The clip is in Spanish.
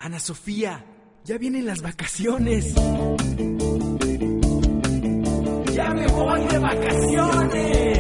Ana Sofía, ya vienen las vacaciones. ¡Ya me voy de vacaciones!